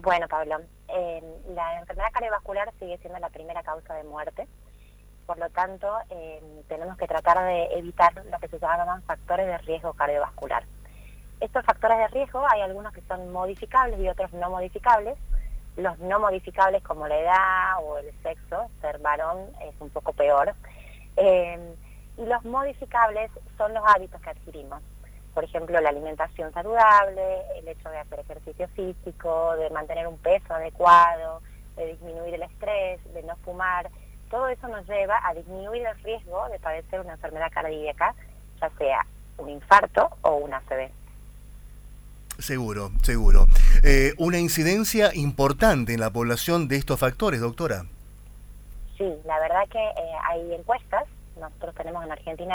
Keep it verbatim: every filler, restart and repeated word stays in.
Bueno, Pablo, eh, la enfermedad cardiovascular sigue siendo la primera causa de muerte. Por lo tanto, eh, tenemos que tratar de evitar lo que se llaman factores de riesgo cardiovascular. Estos factores de riesgo hay algunos que son modificables y otros no modificables. Los no modificables, como la edad o el sexo, ser varón es un poco peor. Eh, y los modificables son los hábitos que adquirimos. Por ejemplo, la alimentación saludable, el hecho de hacer ejercicio físico, de mantener un peso adecuado, de disminuir el estrés, de no fumar. Todo eso nos lleva a disminuir el riesgo de padecer una enfermedad cardíaca, ya sea un infarto o un A C V. Seguro, seguro. Eh, una incidencia importante en la población de estos factores, doctora. Sí, la verdad que eh, hay encuestas, nosotros tenemos en Argentina